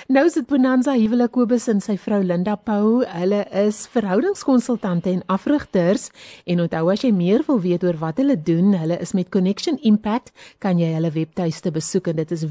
Nou is dit Bonanza Huwelik Kobus en sy vrou Linda Pau. Hulle is verhoudingskonsultante en afrigters. En onthou as jy meer wil weet oor wat hulle doen, hulle is met Connection Impact, kan jy hulle webtuiste besoek en dit is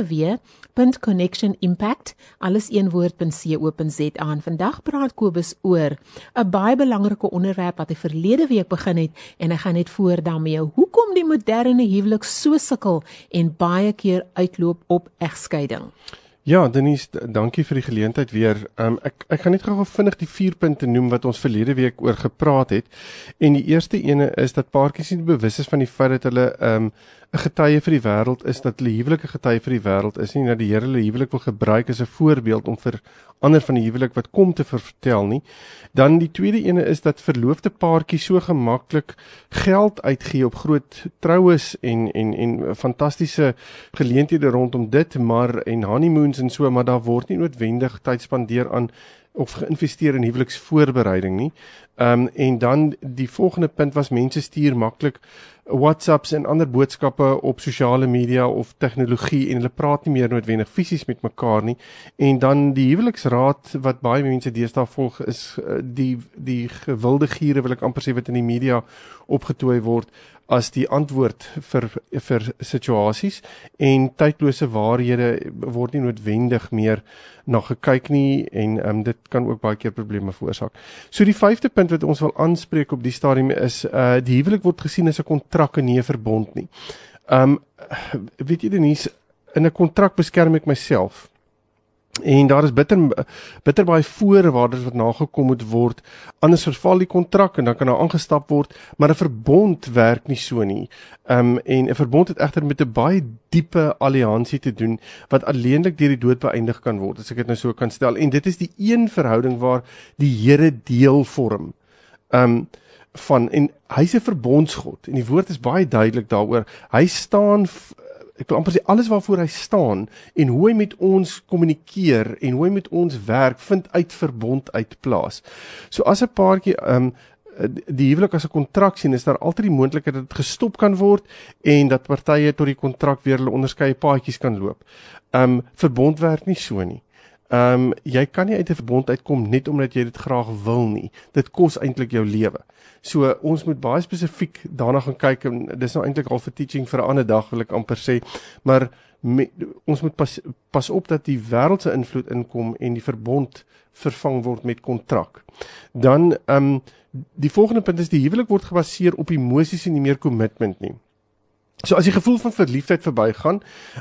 www.connectionimpact, alles een woord.co.za. En vandag praat Kobus oor 'n baie belangrike onderwerp wat hy verlede week begin het en hy gaan net voort daarmee. Hoekom die moderne huwelik so sukkel en baie keer uitloop op egskeiding? Ja, Denise, dankie vir die geleentheid weer. Ek gaan net gou vinnig die 4 punte noem wat ons verlede week oor gepraat het. En die eerste ene is dat paartjies nie bewus is van die feit dat hulle 'n getuie vir die wêreld is, dat hulle huwelik 'n getuie vir die wêreld is nie, dat die Here hulle huwelik wil gebruik as 'n voorbeeld om vir ander van die huwelik wat kom te vertel nie. Dan die tweede ene is dat verloofde paartjies so gemaklik geld uitgee op groot troues en fantastiese geleenthede rondom dit, maar en honeymoons en so, maar daar word nie noodwendig tyd spandeer aan of geïnvesteer in huweliksvoorbereiding nie. En dan die volgende punt was mense stuur maklik WhatsApps en ander boodskappe op sosiale media of tegnologie en hulle praat nie meer noodwendig fisies met mekaar nie. En dan die huweliksraad wat baie mense deesdae volg is die gewilde giere, wil ek amper sê, wat in die media opgetooi word as die antwoord vir situasies, en tydlose waarhede word nie noodwendig meer na gekyk nie, en dit kan ook baie keer probleme veroorsaak. So die 5de punt wat ons wil aanspreek op die stadium is, die huwelik word gesien as 'n kontrak en nie 'n verbond nie. Weet jy Denise, in 'n kontrak beskerm ek myself. En daar is bitter baie voorwaardes wat nagekom moet word, anders verval die kontrak en dan kan daar aangestap word, maar 'n verbond werk nie so nie. En 'n verbond het egter met 'n baie diepe alliansie te doen, wat alleenlik deur die dood beëindig kan word, as ek dit nou so kan stel. En dit is die een verhouding waar die Here deel vorm. En hy's 'n verbondsgod, en die woord is baie duidelik daaroor. Hy staan, ek wil amper sê, alles waarvoor hy staan en hoe hy met ons kommunikeer en hoe hy met ons werk, vind uit verbond uit plaas. So as 'n paartjie die huwelik as 'n kontrak sien, is daar altyd die moontlikheid dat dit gestop kan word en dat partye tot die kontrak weer hulle onderskeie paadjies kan loop. Verbond werk nie so nie. Jy kan nie uit 'n verbond uitkom net omdat jy dit graag wil nie. Dit kos eintlik jou lewe. So ons moet baie spesifiek daarna gaan kyk, en dis nou eintlik al vir teaching vir 'n ander dag, wil ek amper sê, maar ons moet pas op dat die wêreldse invloed inkom en die verbond vervang word met kontrak. Dan die volgende punt is, die huwelik word gebaseer op emosies en nie meer commitment nie. So as die gevoel van verliefdheid verbygaan,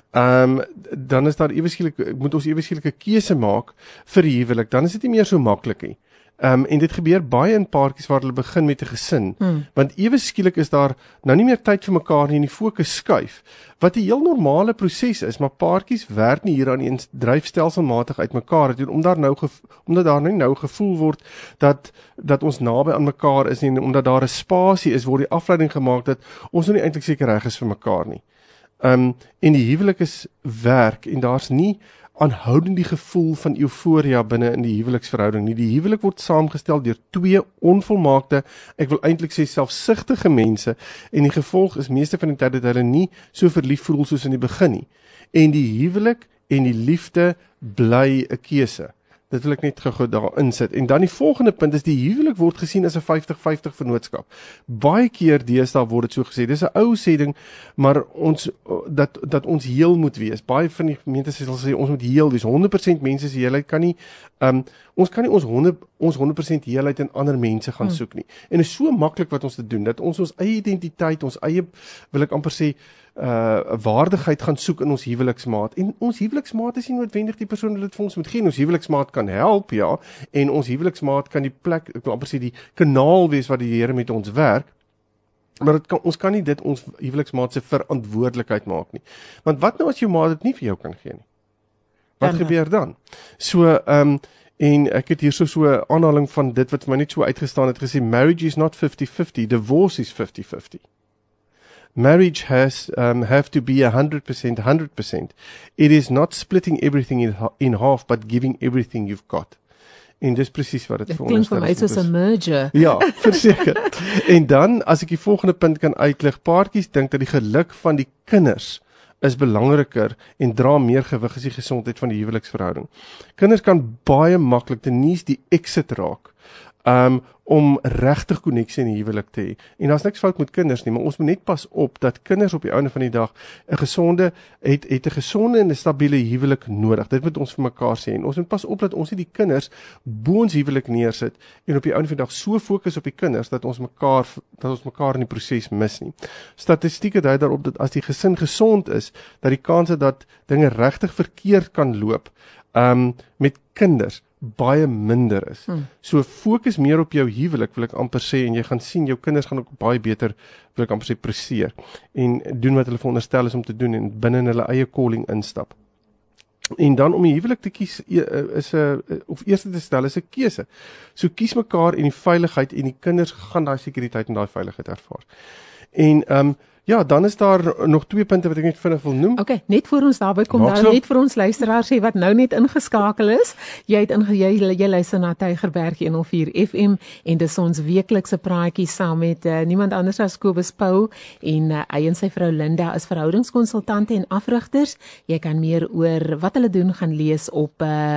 dan is daar moet ons ewe skielik 'n keuse maak vir die huwelik, dan is dit nie meer so maklik nie. En dit gebeur baie in paartjies waar hulle begin met 'n gesin, want ewe skielik is daar nou nie meer tyd vir mekaar nie en die fokus skuif, wat 'n heel normale proses is, maar paartjies werk nie hieraan eens dryf stelselmatig uit mekaar doen, omdat daar nou gevoel word dat ons naby aan mekaar is, en omdat daar 'n spasie is, word die afleiding gemaak dat ons nou nie eintlik seker reg is vir mekaar nie. En die huwelik is werk, en daar's nie aanhoudend die gevoel van euforia binne in die huweliksverhouding nie. Die huwelik word saamgestel deur 2 onvolmaakte, ek wil eintlik sê selfsugtige mense, en die gevolg is meeste van die tyd dat hulle nie so verlief voel soos in die begin nie. En die huwelik en die liefde bly 'n keuse. Dit wil ek net gou daar insit. En dan die volgende punt is, die huwelik word gesien as 'n 50-50 vennootskap. Baie keer deesdae word dit so gesê. Dis 'n ou sê ding, maar dat ons heel moet wees. Baie van die gemeentes sal sê ons moet heel wees. 100% mense se heelheid kan nie ons kan nie ons 100% heelheid in ander mense gaan soek nie. En dit is so maklik wat ons te doen, dat ons eie identiteit, ons eie, wil ek amper sê, waardigheid gaan soek in ons huweliksmaat. En ons huweliksmaat is nie noodwendig die persoon wat dit vir ons moet gee. Ons huweliksmaat kan help, ja, en ons huweliksmaat kan die plek, ek wil amper sê, die kanaal wees waar die Here met ons werk, maar ons kan nie dit ons huweliksmaat se verantwoordelikheid maak nie. Want wat nou as jou maat dit nie vir jou kan gee nie? Wat gebeur dan? So, en ek het hier so 'n aanhaling van dit wat vir my net so uitgestaan het, gesê, marriage is not 50-50, divorce is 50-50. Marriage have to be 100%. It is not splitting everything in half, but giving everything you've got. En dis presies wat dit veronderstel is. Dit klink vir my soos 'n merger. Ja, verseker. En dan, as ek die volgende punt kan uitlig, paartjies dink dat die geluk van die kinders is belangriker en dra meer gewig as die gesondheid van die huweliksverhouding. Kinders kan baie maklik die exit raak, om regtig koneksie in die huwelik te hê. En daar's niks fout met kinders nie, maar ons moet net pas op dat kinders op die einde van die dag het 'n gesonde en 'n stabiele huwelik nodig. Dit moet ons vir mekaar sê. En ons moet pas op dat ons nie die kinders bo ons huwelik neersit en op die einde van die dag so fokus op die kinders dat ons mekaar in die proses mis nie. Statistieke dui daarop dat as die gesin gesond is, dat die kanse dat dinge regtig verkeerd kan loop met kinders baie minder is. So fokus meer op jou huwelik, wil ek amper sê, en jy gaan sien, jou kinders gaan ook baie beter, wil ek amper sê, presteer, en doen wat hulle veronderstel is om te doen, en binne hulle eie calling instap. En dan om die huwelik te kies, of eerste te stel, is 'n keuse. So kies mekaar en die veiligheid, en die kinders gaan daai sekuriteit en daai veiligheid ervaar. En, ja, dan is daar nog 2 punte wat ek net vinnig wil noem. Okay, net voor ons daarby kom, daar net vir ons luisteraars sê wat nou net ingeskakel is. Jy luister na Tygerberg 104 FM en dis ons weeklikse praatjie saam met niemand anders as Kobus Pau en hy en sy vrou Linda is verhoudingskonsultante en afrigters. Jy kan meer oor wat hulle doen gaan lees op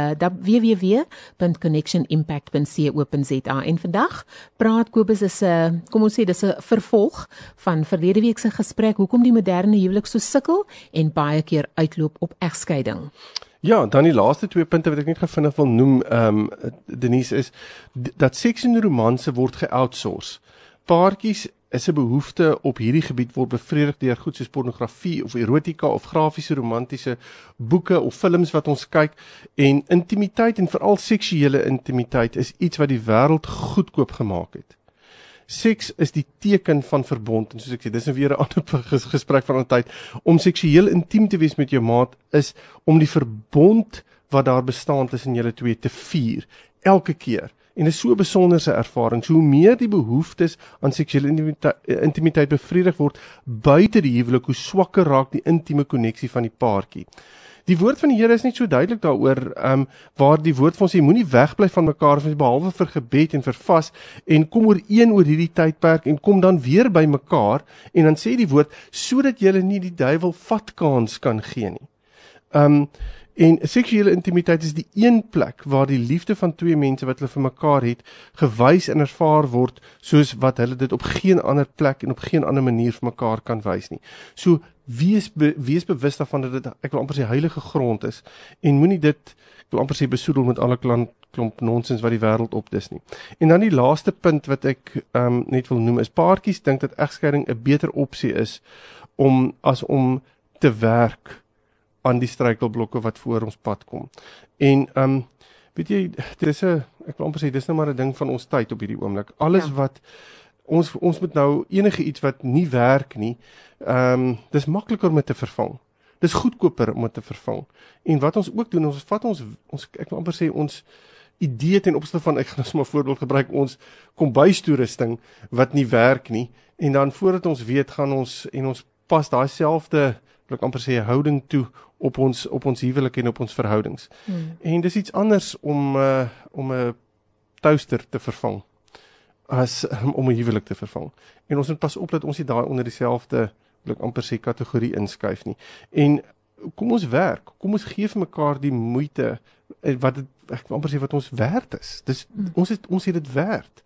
www.connectionimpact.co.za. En vandag praat Kobus is kom ons sê dis 'n vervolg van verlede week se gesprek, hoekom die moderne huwelik so sukkel en baie keer uitloop op egskeiding. Ja, dan die laaste 2 punte wat ek net vinnig wil noem, Denise, is dat seks en romanse word ge-outsource. Paartjies is 'n behoefte op hierdie gebied word bevredig deur goed soos pornografie of erotika of grafiese romantiese boeke of films wat ons kyk, en intimiteit en veral seksuele intimiteit is iets wat die wêreld goedkoop gemaak het. Seks is die teken van verbond, en soos ek sê, dis weer 'n ander gesprek van 'n tyd. Om seksueel intiem te wees met jou maat is om die verbond wat daar bestaan tussen julle twee te vier, elke keer. En dit is so 'n besonderse ervaring. So hoe meer die behoeftes aan seksuele intimiteit bevredig word buite die huwelik, hoe swakker raak die intieme koneksie van die paartjie. Die woord van die Here is net so duidelik daaroor, waar die woord van ons sê, moenie wegbly van mekaar, behalwe vir gebed en vir vas, en kom ooreen oor hierdie tydperk, en kom dan weer by mekaar, en dan sê die woord, sodat julle nie die duiwel vatkans kan gee nie. En seksuele intimiteit is die een plek waar die liefde van 2 mense wat hulle vir mekaar het, gewys en ervaar word, soos wat hulle dit op geen ander plek en op geen ander manier vir mekaar kan wys nie. So, wees bewus daarvan dat dit, ek wil amper sê, heilige grond is, en moenie dit, ek wil amper sê, besoedel met alle klomp nonsens wat die wêreld opdis nie. En dan die laaste punt wat ek net wil noem, is paartjies dink dat egskeiding 'n beter opsie is, as om te werk aan die struikelblokke wat voor ons pad kom. En, weet jy, ek wil amper sê, dis nou maar 'n ding van ons tyd op hierdie oomblik. Alles wat, ons moet nou enige iets wat nie werk nie, dis makliker om dit te vervang. Dis goedkoper om dit te vervang. En wat ons ook doen, ons vat ek wil amper sê, ons idee ten opsigte van, ek gaan nou maar voorbeeld gebruik, ons kombuistoerusting wat nie werk nie, en dan voordat ons weet, gaan ons pas daai selfde, wil ek amper sê, houding toe op ons huwelik en op ons verhoudings. En dis iets anders om 'n toaster te vervang, as om 'n huwelik te vervang. En ons moet pas op dat ons nie daai onder dieselfde, wil ek amper sê, kategorie inskuif nie. En kom ons werk, kom ons gee vir mekaar die moeite, wat ons werd is. Ons het dit werd,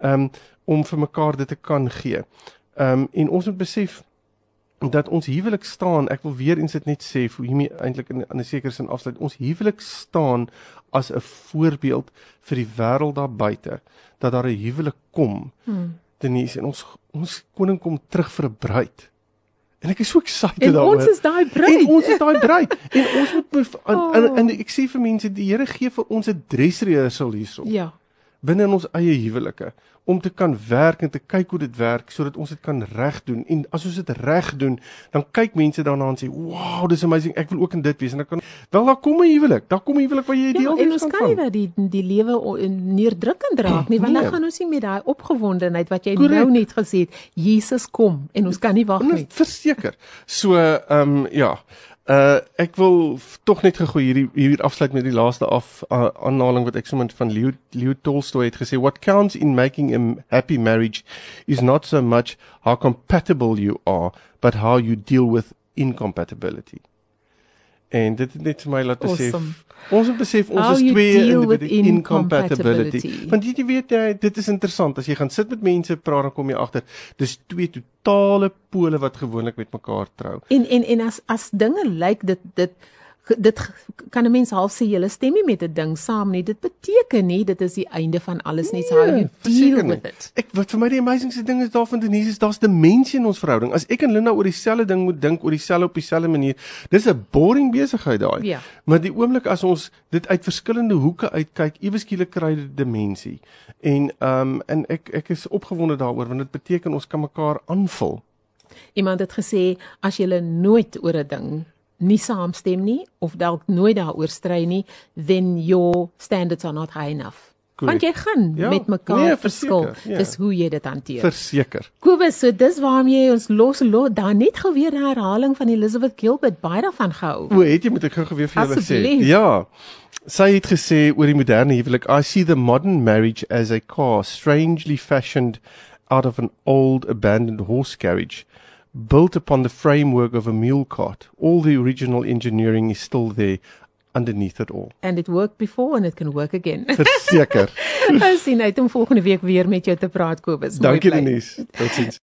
om vir mekaar dit te kan gee. En ons moet besef, dat ons huwelik staan, ek wil weer eens dit net sê, vir hiermee eintlik in 'n sekere sin afsluit, ons huwelik staan as 'n voorbeeld vir die wêreld daar buite, dat daar 'n huwelik kom, Denise, en ons koning kom terug vir 'n bruid. En ek is so excited daaroor. En ons is daai bruid. En ons is daai bruid. En ons moet, en ek sê vir mense, die Here gee vir ons 'n dressrehearsal hierso. Ja. Binne in ons eie huwelike, om te kan werk en te kyk hoe dit werk, sodat ons dit kan reg doen. En as ons dit reg doen, dan kyk mense daarna en sê, wow, dis amazing, ek wil ook in dit wees. En dan kan, wel, daar kom 'n huwelik waar jy deel en ons kan nie die lewe neerdrukkend raak nie, want dan gaan ons nie met daai opgewondenheid wat jy nou net gesê het, Jesus kom, en ons kan nie wag nie. Verseker. So, ja, ek wil tog net gegooi hier afsluit met die laaste aanhaling wat ek sommer van Leo Tolstoy het gesê, what counts in making a happy marriage is not so much how compatible you are, but how you deal with incompatibility. En dit het net vir my laat besef, Awesome. ons moet besef ons How is you twee deal with individue incompatibility. incompatibility. Want jy weet, dit is interessant, as jy gaan sit met mense praat, dan kom jy agter, dis twee totale pole wat gewoonlik met mekaar trou. En as dinge lyk dit kan 'n mens half sê jy stem nie met 'n ding saam nie. Dit beteken nie dit is die einde van alles nie. So how you verseker deal nie. with it. Wat vir my die amazingste ding is daarvan Denise, is daar's dimensie in ons verhouding. As ek en Linda oor dieselfde ding moet dink, oor dieselfde op dieselfde manier, dis 'n boring besigheid daai. Ja. Maar die oomblik as ons dit uit verskillende hoeke uitkyk, ewe skielik kry dit dimensie. En ek is opgewonde daaroor want dit beteken ons kan mekaar aanvul. Iemand het gesê as jy nooit oor 'n ding nie saamstem nie of dalk nooit daaroor stry nie, then your standards are not high enough. Correct. Want jy gaan Ja, met mekaar nee, verskil. verseker, ja. Dis hoe jy dit hanteer. Verseker. Kobus, so dis waarmee ons los daar net gou weer 'n herhaling van Elizabeth Gilbert, baie daarvan gehou. O, het jy moet ek gou weer vir julle sê. Asseblief. Ja. Sy het gesê oor die moderne huwelik, I see the modern marriage as a car strangely fashioned out of an old abandoned horse carriage, built upon the framework of a mule cart. All the original engineering is still there underneath it all. And it worked before and it can work again. Verseker. Ons sien uit om volgende week weer met jou te praat, Kobus. Mooi Dankie bly. Denise. Totsiens.